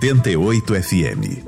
88 FM.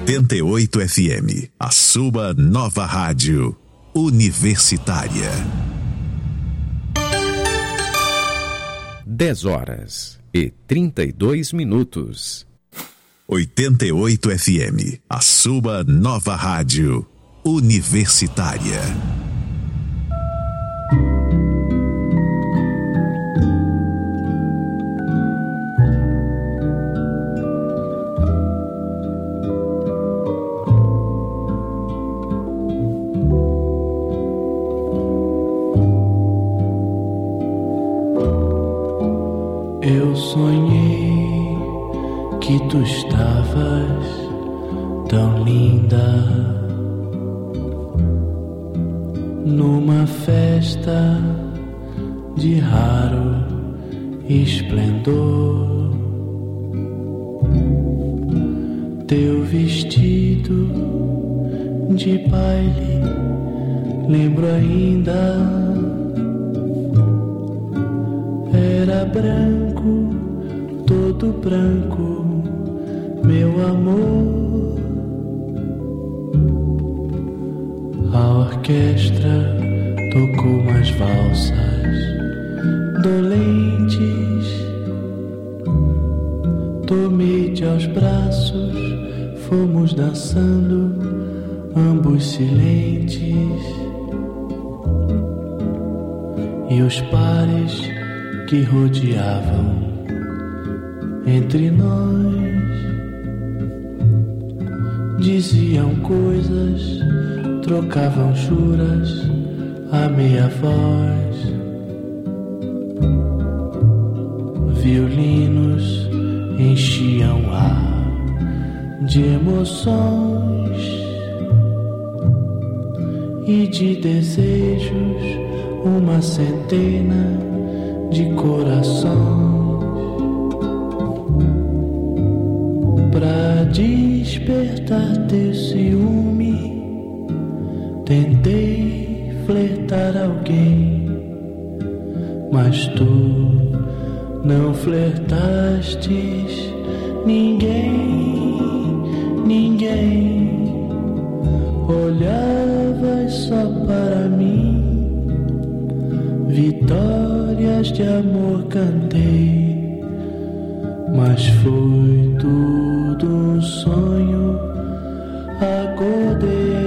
88 FM, a sua nova rádio universitária. 10h32. 88 FM, a sua nova rádio universitária. Eu sonhei que tu estavas tão linda numa festa de raro esplendor. Teu vestido de baile lembro ainda. Era branco, todo branco, meu amor. A orquestra tocou umas valsas dolentes. Tomei-te aos braços, fomos dançando, ambos silentes. E os pares que rodeavam entre nós diziam coisas, trocavam juras a meia voz. Violinos enchiam o ar de emoções e de desejos, uma centena de corações. Pra despertar teu ciúme, tentei flertar alguém, mas tu não flertastes ninguém. Olhavas só para mim, vitórias de amor cantei, mas foi tudo um sonho, acordei.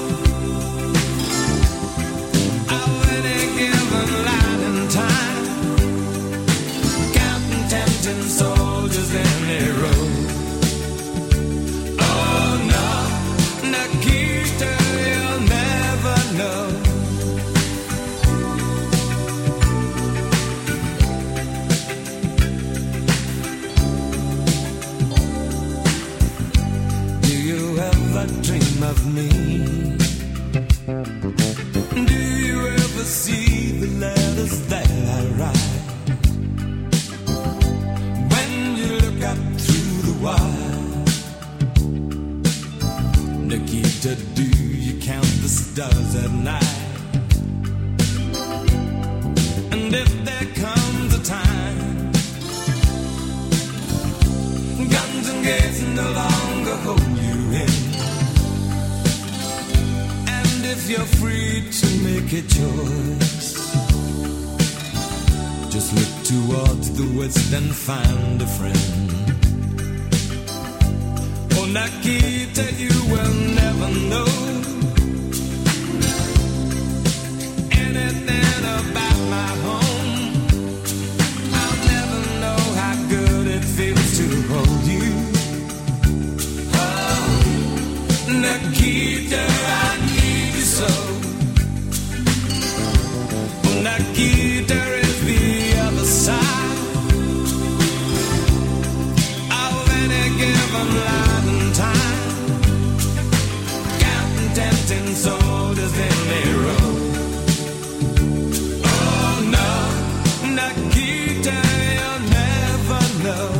Time does at night. And if there comes a time guns and gates no longer hold you in, and if you're free to make a choice, just look towards the west and find a friend. Oh, Nikita, you will never know anything about my home. I'll never know how good it feels to hold you. Oh, Nikita, I need you so. Oh, Nikita is the other side of any given line and time, counting 10 soldiers in a row. Oh no, Nikita, you'll never know.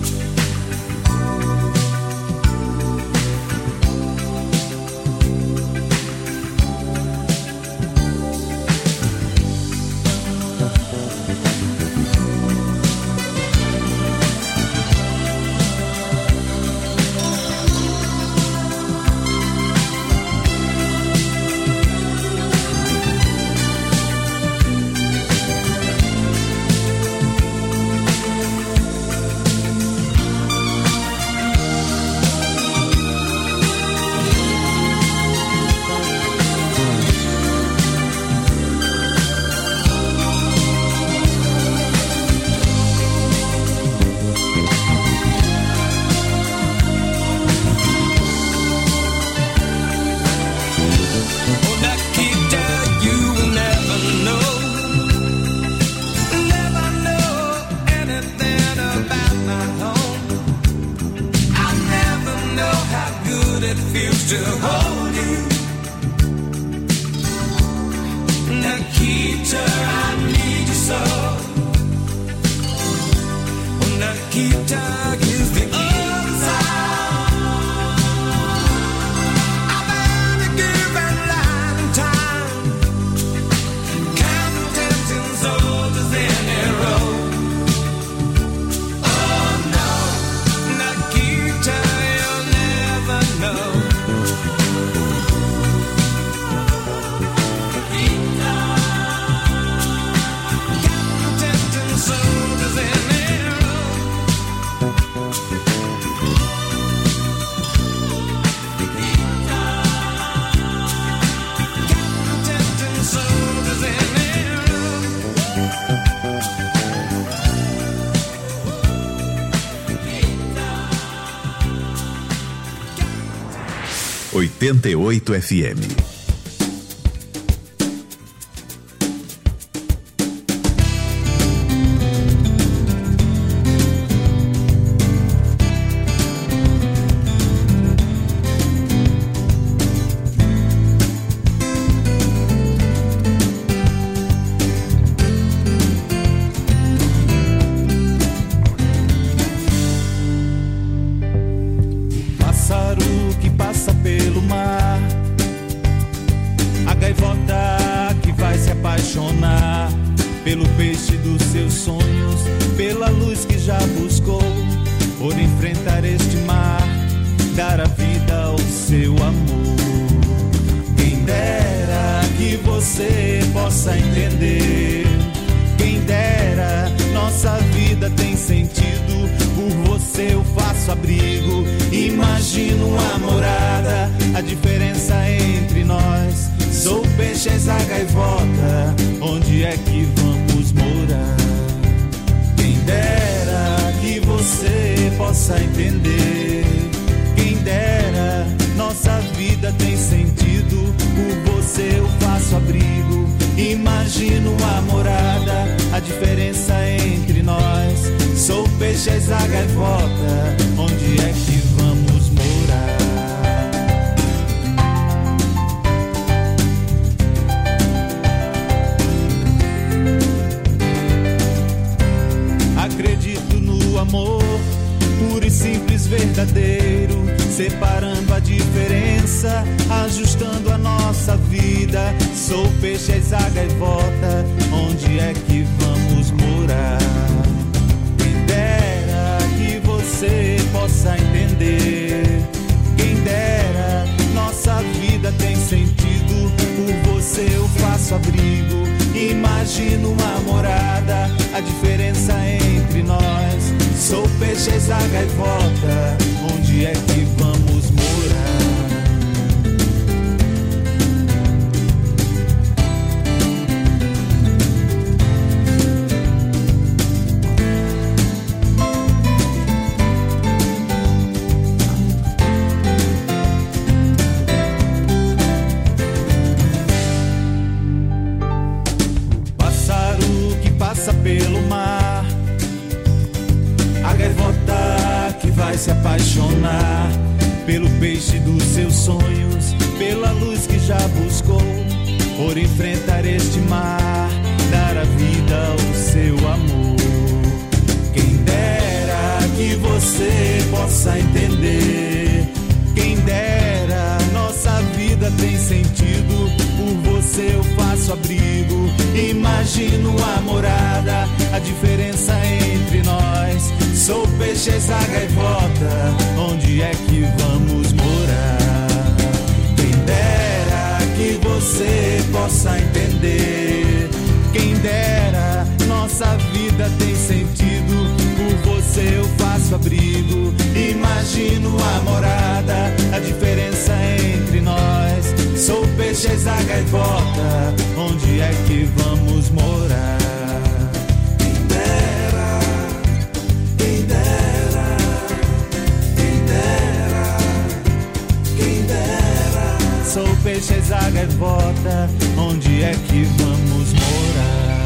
To hold you, Nikita, I need you so. Oh, Nikita is the other side of any given line and time, counting 10 soldiers in a row. Oh no, Nikita, you'll never know. ...88 FM. verdadeiro, separando a diferença, ajustando a nossa vida. Sou peixe, és a gaivota, onde é que vamos morar? Quem dera que você possa entender. Quem dera, nossa vida tem sentido. Por você eu faço abrigo, imagino uma morada, a diferença entre nós. Sou peixe, és a gaivota, onde é que vamos morar? Pelo mar, a gaivota que vai se apaixonar pelo peixe dos seus sonhos, pela luz que já buscou, por enfrentar este mar, dar a vida ao seu amor. Quem dera que você possa entender. Quem dera, nossa vida tem sentido. Por você eu faço abrigo, imagino a morada, a diferença entre nós. Sou peixe, és a gaivota, onde é que vamos morar? Quem dera que você possa entender. Quem dera, nossa vida tem sentido. Por você eu faço abrigo, imagino a morada, a diferença entre nós. Sou peixe, és a gaivota, onde é que vamos morar? Quem dera, quem dera, quem dera, quem dera. Sou peixe, és a gaivota, onde é que vamos morar?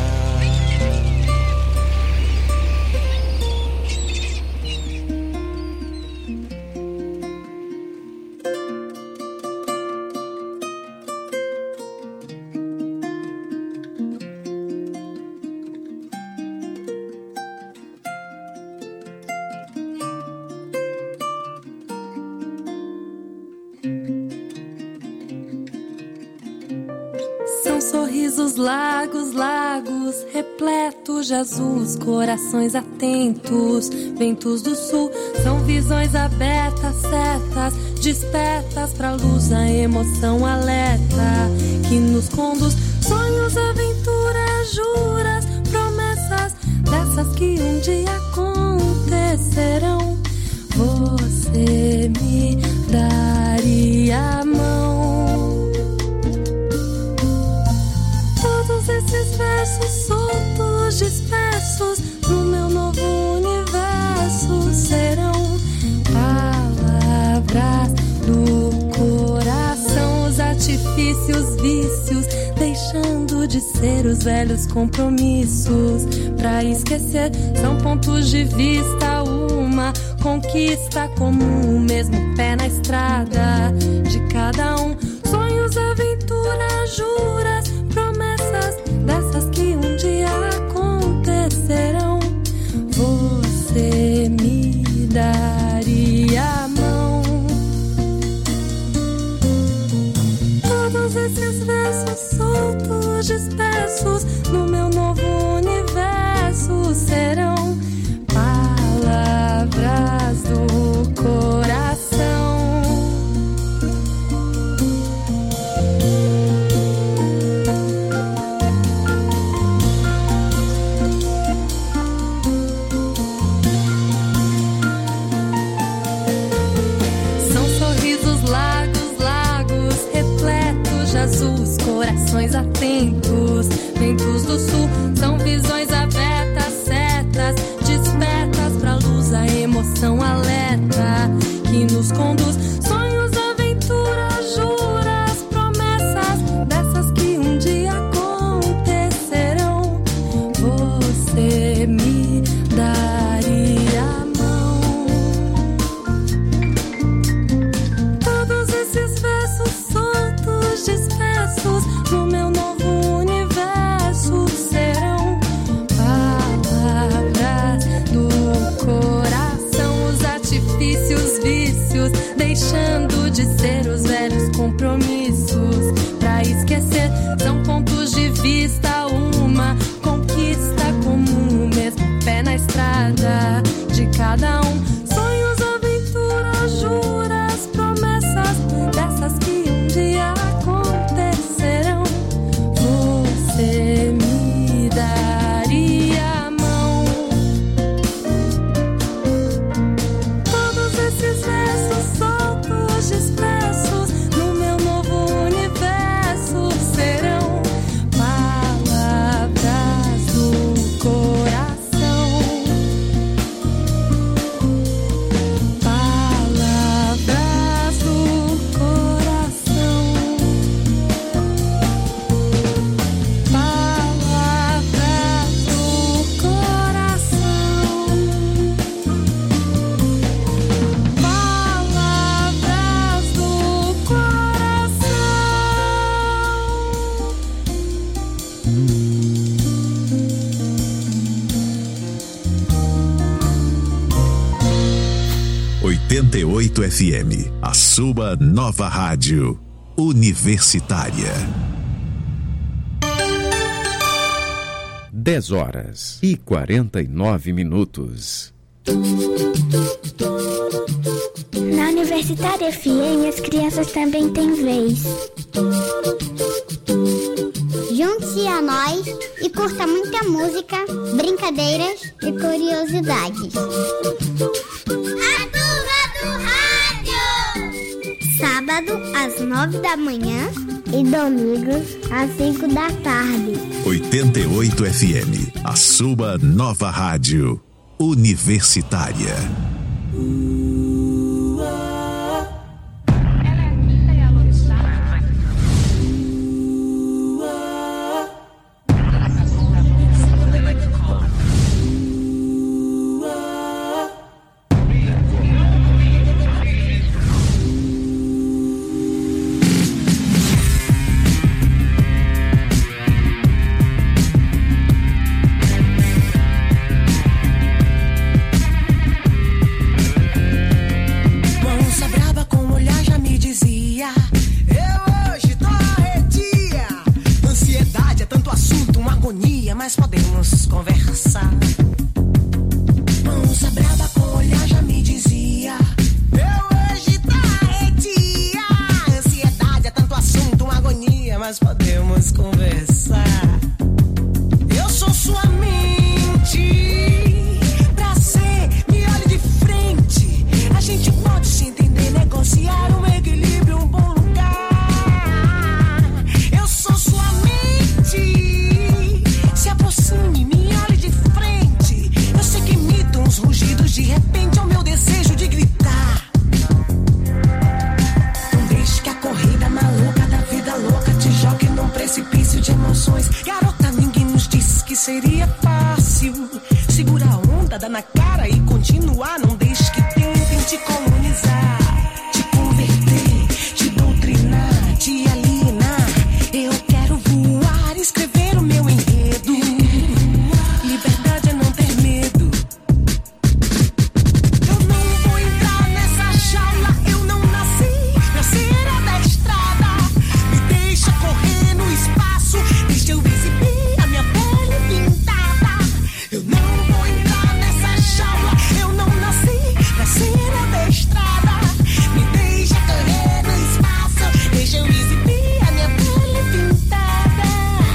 Sorrisos, lagos, lagos, repletos de azuis, corações atentos, ventos do sul, são visões abertas, setas, despertas pra luz, a emoção alerta, que nos conduz, sonhos, aventuras, juras, promessas, dessas que um dia acontecerão, você me daria a mão. Esses versos soltos, dispersos no meu novo universo serão palavras do coração. Os artifícios, vícios, deixando de ser os velhos compromissos. Pra esquecer, são pontos de vista, uma conquista comum, o mesmo pé na estrada de cada um. Sonhos, aventuras, juras, promessas, dessas que um dia acontecerão. Você me daria a mão. Todos esses versos soltos, dispersos no meu novo universo serão palavras do coração. Azuis, corações atentos, ventos do sul, são visões abertas, setas, despertas pra luz, a emoção alerta, que nos conduz, sonhos, aventuras, juras, promessas, dessas que um dia acontecerão, você me daria a mão. Todos esses versos soltos, dispersos no meu novo universo serão palavras do coração. Os artifícios, vícios, deixando 88 FM, a sua nova rádio universitária. 10h49. Na Universitária FM, as crianças também têm vez. Junte-se a nós e curta muita música, brincadeiras e curiosidades. A Turma do Rádio! Sábado, às 9 da manhã e domingos, às 5 da tarde. 88 FM, a sua nova rádio universitária. Mas podemos conversar. Onça brava com olhar já me dizia: eu hoje tô arredia. Ansiedade é tanto assunto, uma agonia, mas podemos conversar. Eu sou sua mente, pra ser, me olhe de frente. A gente pode se entender, negociar um equilíbrio, um bom lugar. Eu sou sua mente. Se aproxime, me olhe de frente. Eu sei que imitam uns rugidos, de repente é o meu desejo de gritar. Não deixe que a corrida maluca da vida louca te jogue num precipício de emoções. Garota, ninguém nos disse que seria fácil. Segura a onda, dá na cara e continuar. Não deixe que tentem te colonizar, te converter, te doutrinar, te alienar. Eu quero voar, escrever o meu enredo. Liberdade é não ter medo. Eu não vou entrar nessa jaula. Eu não nasci pra ser adestrada. Me deixa correr no espaço. Deixa eu exibir a minha pele pintada. Eu não vou entrar nessa jaula. Eu não nasci pra ser adestrada. Me deixa correr no espaço. Deixa eu exibir a minha pele pintada.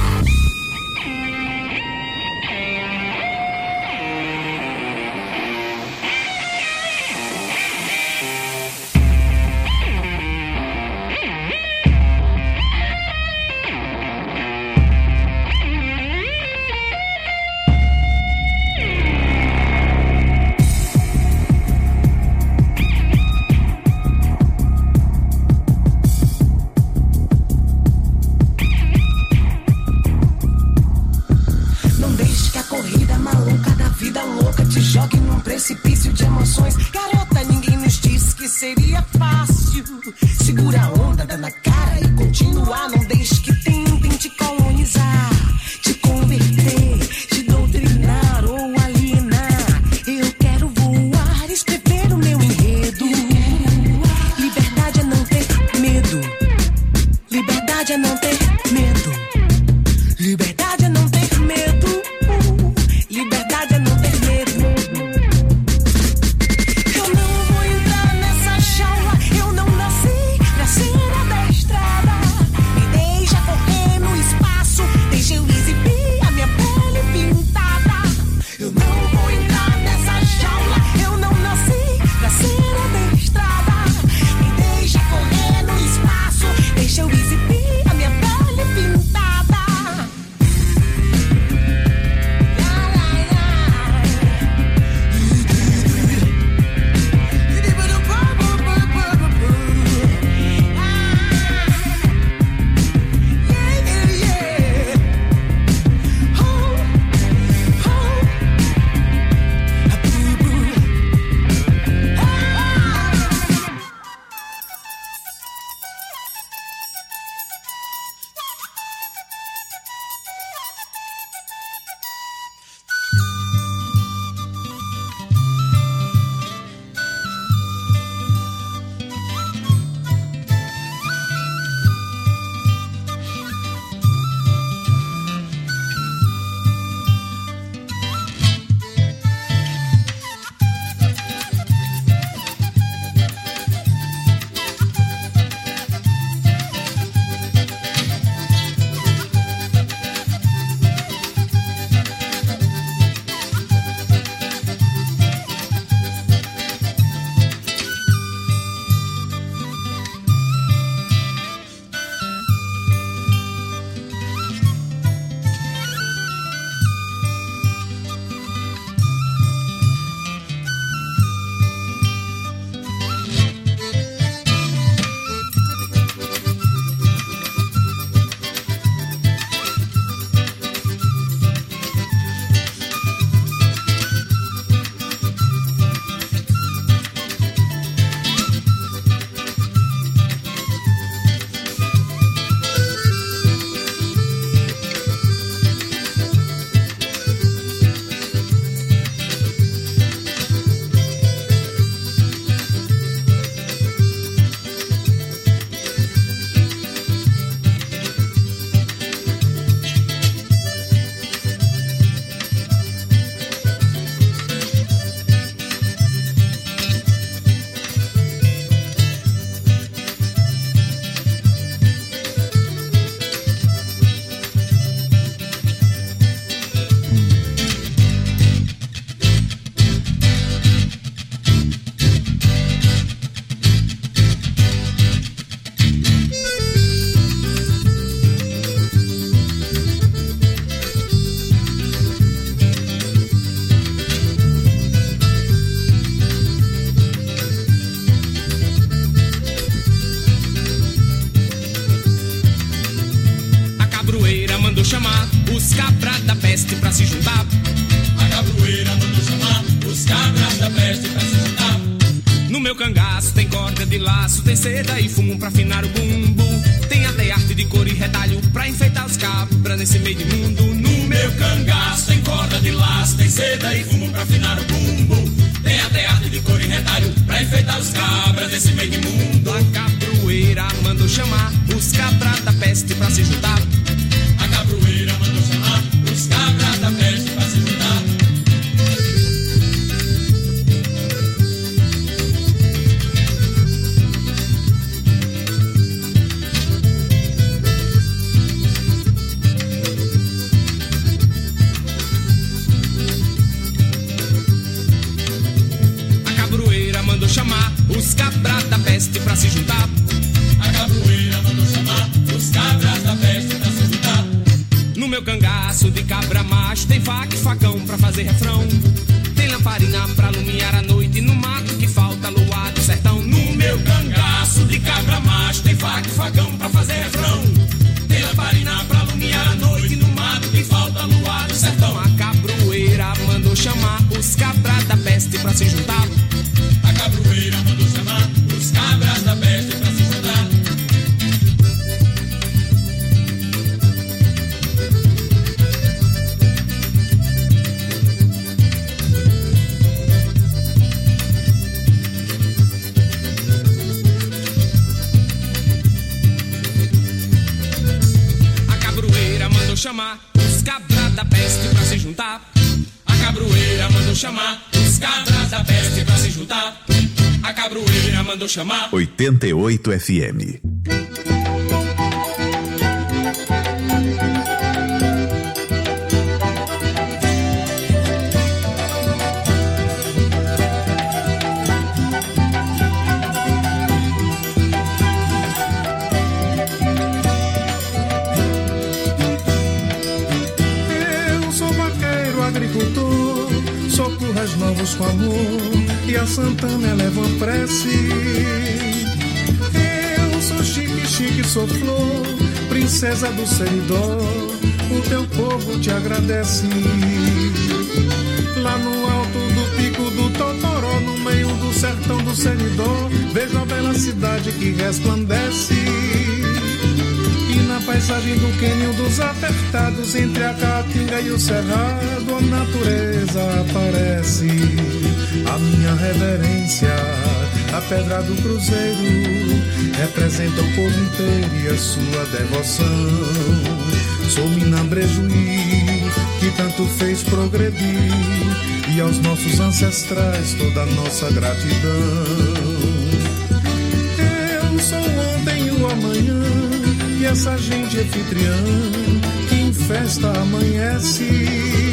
Não deixe que a corrida maluca da vida louca te jogue num precipício de emoções. Garota, ninguém nos disse que seria fácil. Segura a onda, dá na cara e continuar. Não deixe que tentem te colonizar, te converter, te doutrinar ou alienar. Eu quero voar, escrever o meu enredo. Liberdade é não ter medo. Liberdade é não ter medo. Liberdade é não ter medo. Liberdade é não ter medo. Eu não vou entrar nessa jaula. Eu não nasci pra ser adestrada. Me deixa correr no espaço. Deixa eu exibir a minha pele pintada. Eu não vou entrar nessa jaula. Eu não nasci pra ser adestrada. Me deixa correr no espaço. Deixa eu exibir a minha pele pintada. mandou chamar os cabras da peste pra se juntar. A cabroeira mandou chamar os cabras da peste pra se juntar. No meu cangaço tem corda de laço, tem seda e fumo pra afinar o bumbum. Tem até arte de cor e retalho pra enfeitar os cabras nesse meio de mundo. No meu cangaço tem corda de laço, tem seda e fumo pra afinar o bumbum. Tem até arte de cor e retalho pra enfeitar os cabras nesse meio de mundo. A cabroeira mandou chamar os cabras da peste pra se juntar. A cabroeira mandou chamar os cabras da peste pra se juntar. Chamar os cabras da peste pra se juntar. A cabroeira mandou chamar os cabras da peste pra se juntar. No meu cangaço de cabra macho tem faca e facão pra fazer refrão. Tem lamparina pra alumiar a noite no mato que falta luar do sertão. No meu cangaço de cabra macho tem faca e facão pra fazer refrão. Tem lamparina pra alumiar a noite no mato que falta luar do sertão. A cabroeira mandou chamar os cabras da peste pra se juntar. A cabroeira mandou chamar os cabras da peste pra se juntar. A cabroeira mandou chamar os cabras da peste pra se juntar. A cabroeira mandou chamar os cabras da peste pra se juntar. A cabroeira mandou chamar 88 FM. Eu sou vaqueiro, agricultor, sou curras novos com amor e a Santana eleva uma prece. Eu sou chique, chique, sou flor, princesa do Seridó, o teu povo te agradece. Lá no alto do pico do Totoró, no meio do sertão do Seridó, vejo a bela cidade que resplandece. E na paisagem do cânion dos apertados, entre a caatinga e o cerrado, a natureza aparece. A minha reverência, a pedra do cruzeiro, representa o povo inteiro e a sua devoção. Sou Minambrejuí, que tanto fez progredir, e aos nossos ancestrais toda a nossa gratidão. Eu sou ontem e o amanhã, e essa gente anfitriã que em festa amanhece.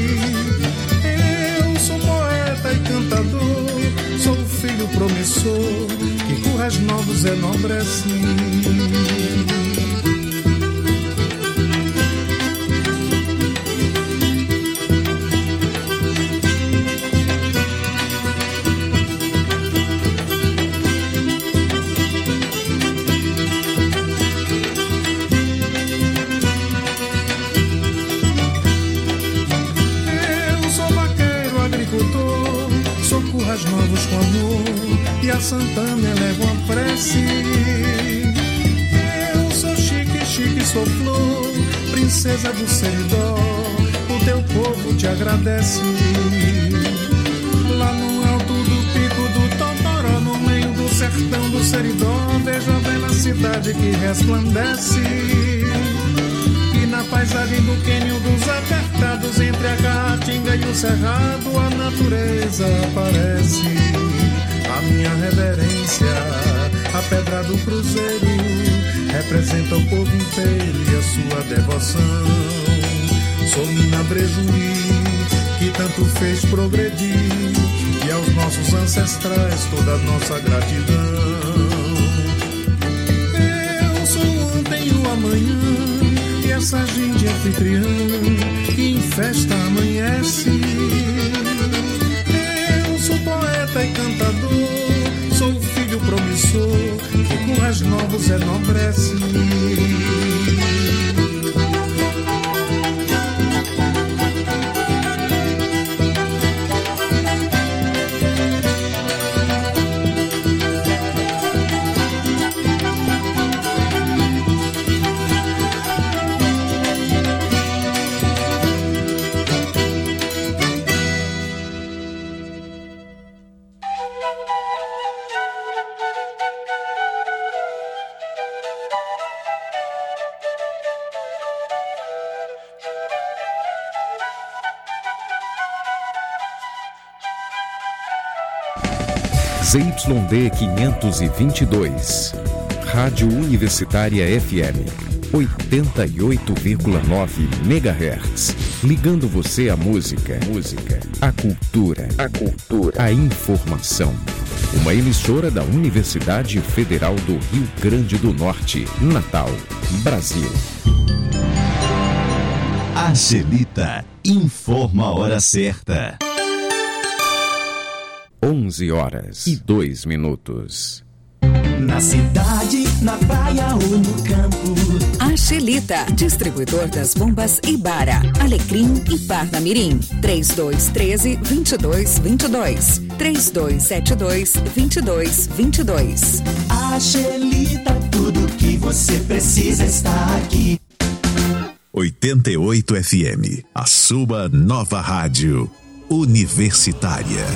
Eu sou poeta e cantador, sou o filho promissor que currais novos enobrece. Novos com amor e a Santana eleva uma prece. Eu sou chique, chique, sou flor, princesa do Seridó, o teu povo te agradece. Lá no alto do pico do Totoró, no meio do sertão do Seridó, vejo a bela cidade que resplandece. E na paisagem do cânion dos apertados, entre a caatinga e o cerrado, a natureza aparece. A minha reverência, a pedra do cruzeiro, representa o povo inteiro e a sua devoção. Sou Minambrejuí, que tanto fez progredir, e aos nossos ancestrais toda a nossa gratidão. Eu sou ontem e o amanhã, e essa gente anfitriã que em festa amanhece. Eu sou poeta e cantador, sou o filho promissor que currais novos enobrece. ZYD 522. Rádio Universitária FM 88,9 MHz. Ligando você à música, à cultura, a informação. Uma emissora da Universidade Federal do Rio Grande do Norte, Natal, Brasil. Angelita informa a hora certa. 11h02. Na cidade, na praia ou no campo. Angelita, distribuidor das bombas Ibara, Alecrim e Parnamirim. 3213-2222. 3272-2222. Angelita, tudo que você precisa está aqui. 88 FM, a sua nova rádio universitária.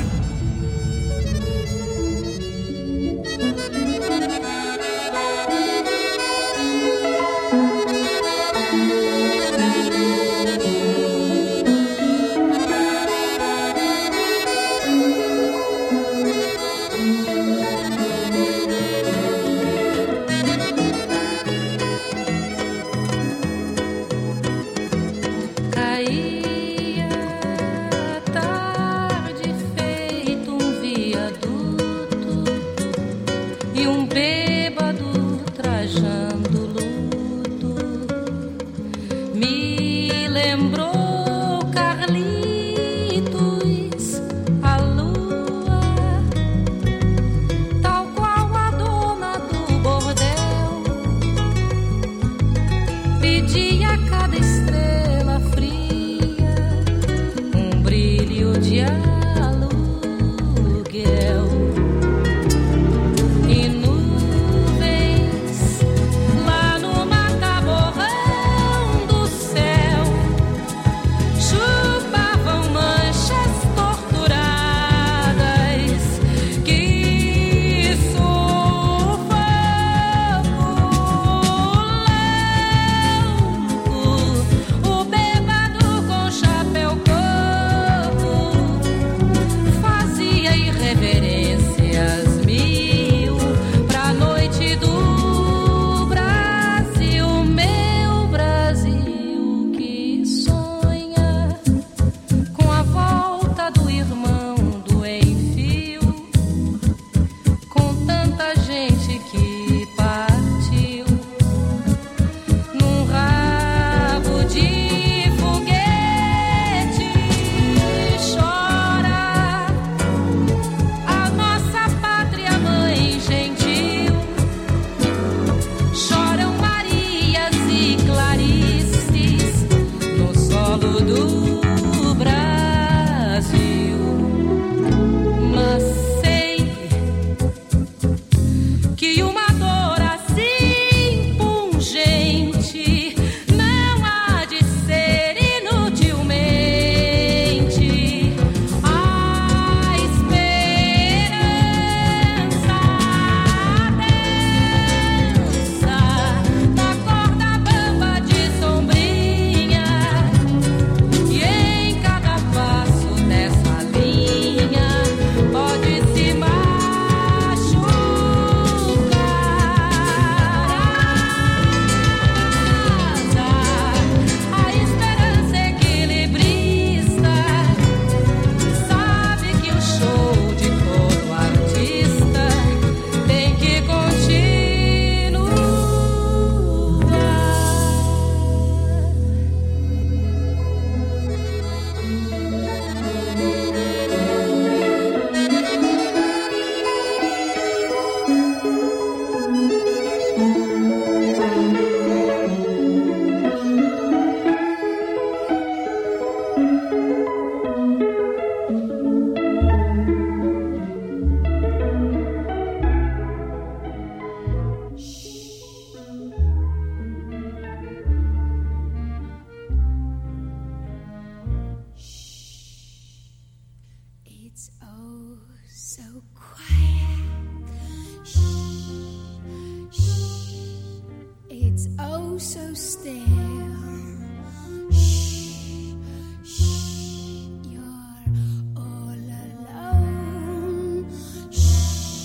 You're all alone. Shh.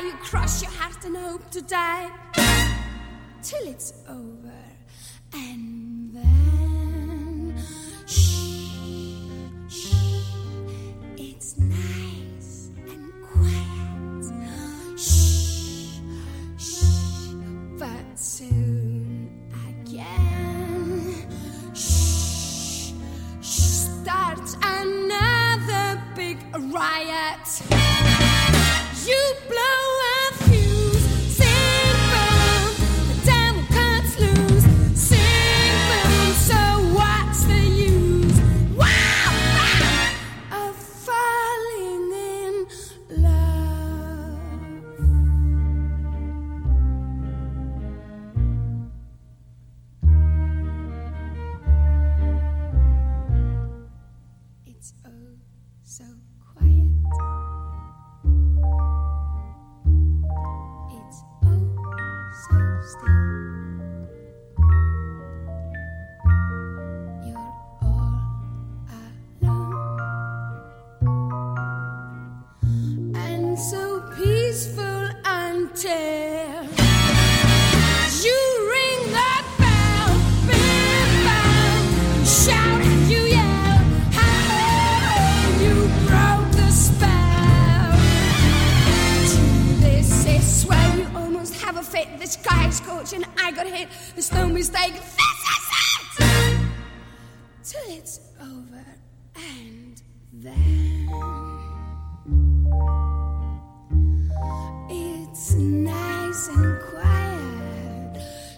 you cross your heart and hope to die till it's over. And then shh, it's nice and quiet. Shh, but soon again starts another big riot. You blow a fuse, sing boom, the devil can't lose. Sing boom, so what's the use? Wow, of falling in love. It's oh so quiet. It's oh so still. You're all alone and so peaceful until you ring that bell, big bell, shout and you yell, how you broke the spell. This is where you almost have a fit. The sky is scorching, I got hit. There's no mistake. This is it. Till it's over, and then it's nice and quiet.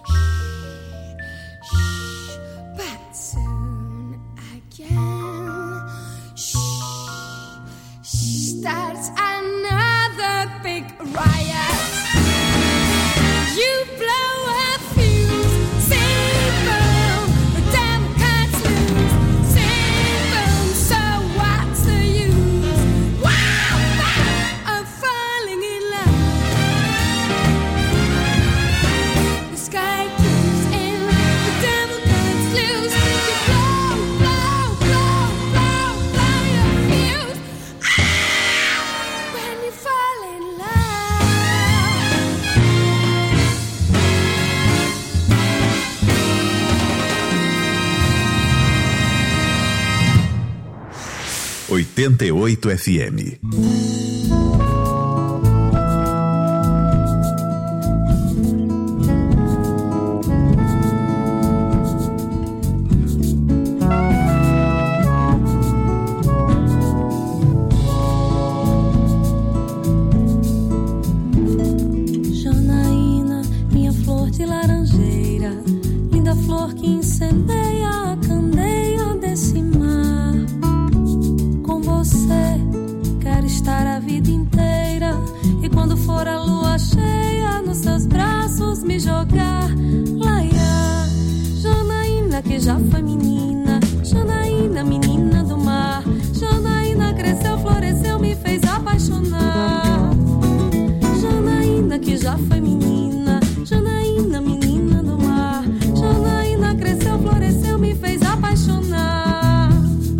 Shh, shh, but soon again starts another big riot. You blow a fuse, sing boom, the devil can't lose. Sing boom, so what's the use? Wow, of falling in love. The sky keeps in, the devil can't lose. You blow, blow, blow, blow, blow your fuse. When you fall in love. 88 FM. Janaína, minha flor de laranjeira, linda flor que incendeia a candeia desse mar. Com você quero estar a vida inteira, e quando for a lua cheia, nos seus braços me jogar. Laia, Janaína que já foi menina, Janaína, menina do mar. Janaína cresceu, floresceu, me fez apaixonar. Janaína que já foi menina, Janaína, menina do mar. Janaína cresceu, floresceu, me fez apaixonar.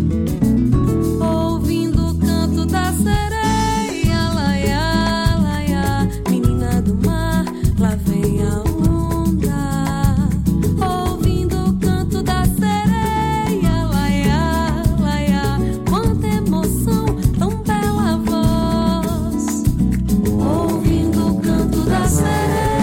Ouvindo o canto da sereia, laia, laia, menina do mar, lá vem a onda. Ouvindo o canto da sereia, laia, laia, quanta emoção, tão bela voz. Ouvindo o canto da sereia.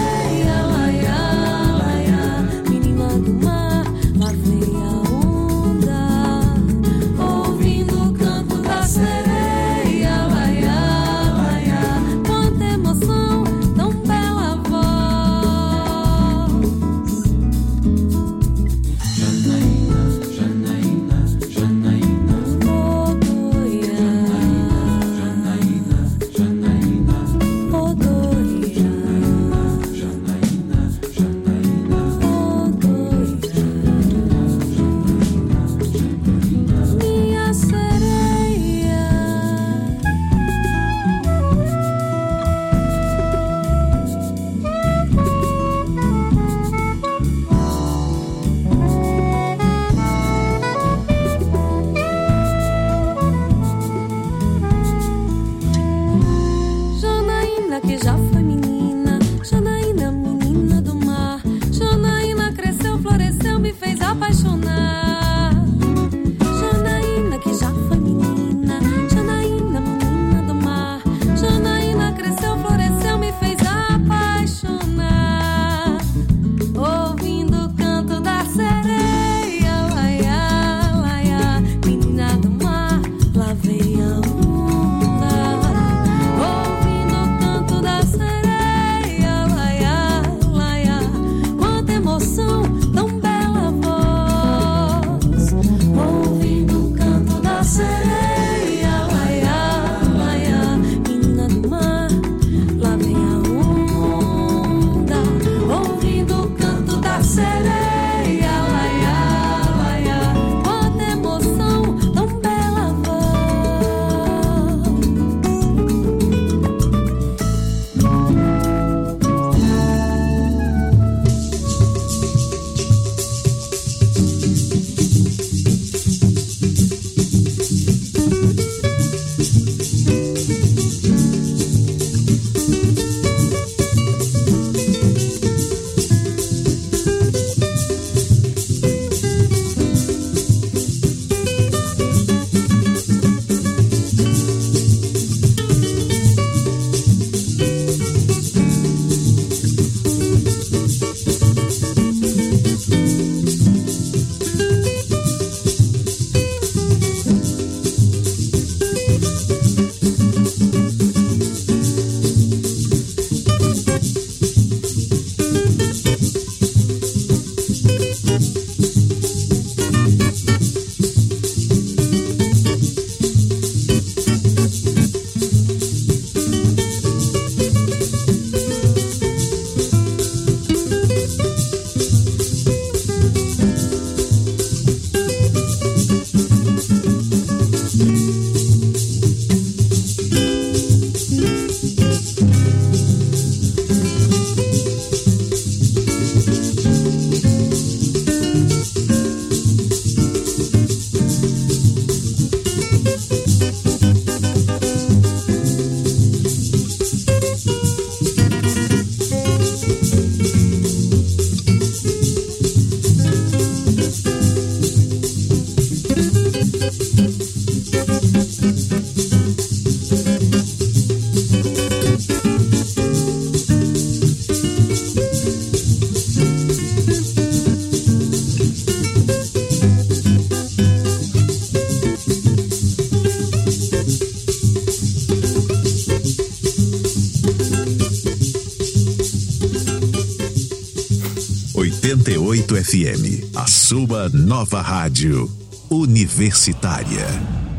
88 FM, a sua nova rádio universitária.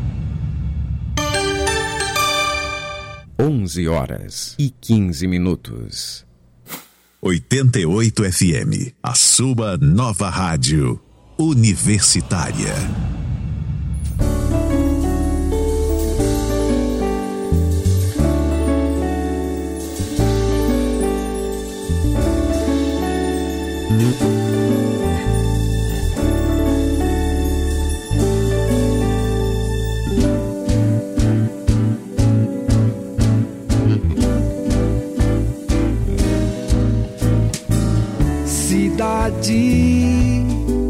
11h15. 88 FM, a sua nova rádio universitária. Cidade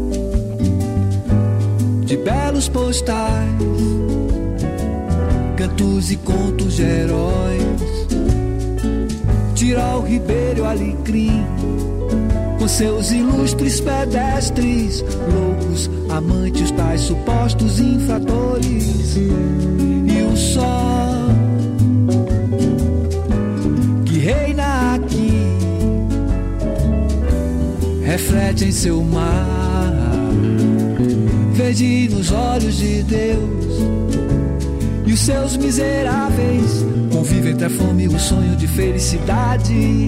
de belos postais, cantos e contos de heróis, Tirol, Ribeiro, Alecrim, com seus ilustres pedestres, loucos, amantes, tais supostos infratores, e o sol que reina aqui reflete em seu mar, verde nos olhos de Deus, e os seus miseráveis convivem entre a fome e o sonho de felicidade.